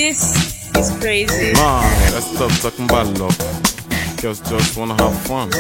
This is crazy. Man, let's stop talking about love. Girls just wanna have fun.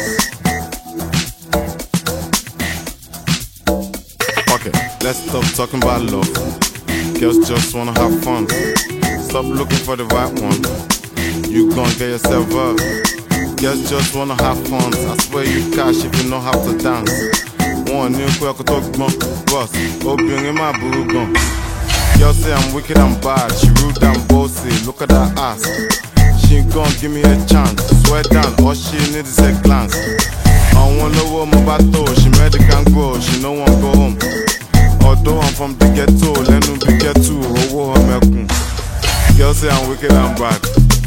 Okay, let's stop talking about love. Girls just wanna have fun. Stop looking for the right one. You gon' get yourself up. Girls just wanna have fun. I swear you cash if you know how to dance. One new quick talk boss. Obìnrin my boo gun. Girl say I'm wicked and bad. She rude and bossy. Look at that ass. She gon' give me a chance. Swear down, all she need is a glance. I wanna know what my battle. She made the can grow. She no one go home. Although I'm from the ghetto, let me be ghetto. Oh, I'm girl say I'm wicked and bad.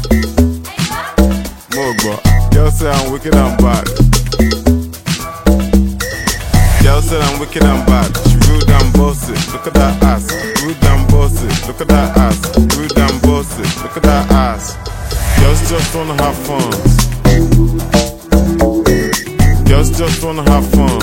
More girl say I'm wicked and bad. Girl said I'm wicked and bad. She rude and bossy. Look at that ass. Rude and bossy. Look at that ass. Rude and bossy. Look at that ass. Girls just wanna have fun. Girls just wanna have fun.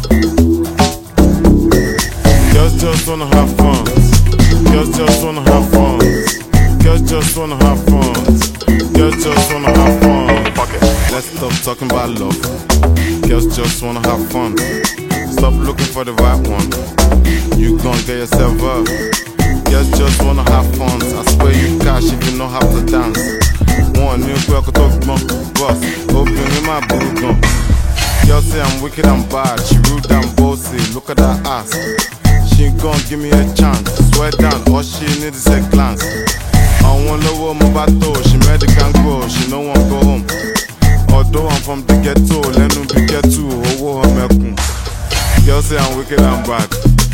Girls just wanna have fun. Girls just wanna have fun. Girls just wanna have fun. Girls just wanna have fun. Fuck it. Let's stop talking about love. Girls just wanna have fun. Stop looking for the right one. You gon' get yourself up. Girls just wanna have fun. I swear you cash if you know how to dance. One new quick talk boss. Obìnrin my boo gun. Girl say I'm wicked and bad. She rude and bossy. Look at that ass. She gon' give me a chance. Swear down, all she need is a glance. I wanna know what my battle. She made the can grow. She no one go home. Although I'm from the ghetto, let me be ghetto. Oh, I'm girl say I'm wicked and bad.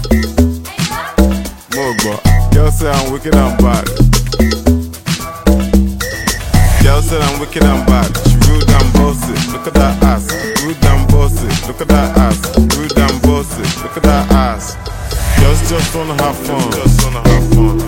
More girl say I'm wicked and bad. Girl said I'm wicked and bad. She rude and bossy. Look at that ass. Rude and bossy. Look at that ass. Rude and bossy. Look at that ass. Girls just wanna have fun. Just wanna have fun.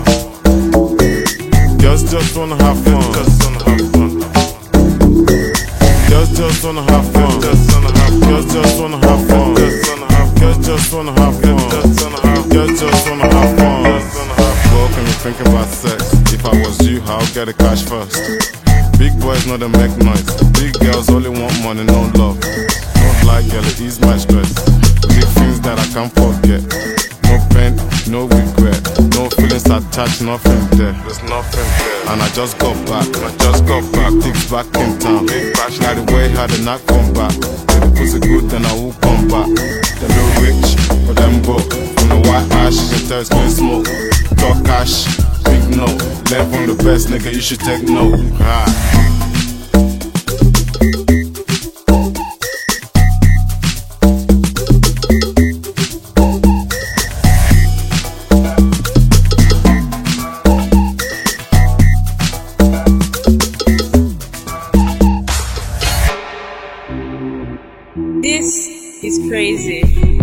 Girls just wanna have fun. Just wanna have fun. Girls just wanna have fun. Just wanna have fun. Girls just wanna have fun. Girls just wanna have fun. Girls just wanna have fun. What can you think about sex? If I was you, I'll get the cash first. Big boys know they make noise. Big girls only want money, no love. Don't like girl, it ease my stress. Big things that I can't forget. No pain, no regret. No feelings attached, nothing there. There's nothing there. And I just got back. Things back in town. Like the way how they not come back. If the pussy good, then I will come back. Them real rich, but them broke. From the white ash, you can tell it's been smoke. Talk cash, big no. Learn from the best, nigga, you should take note. This is crazy.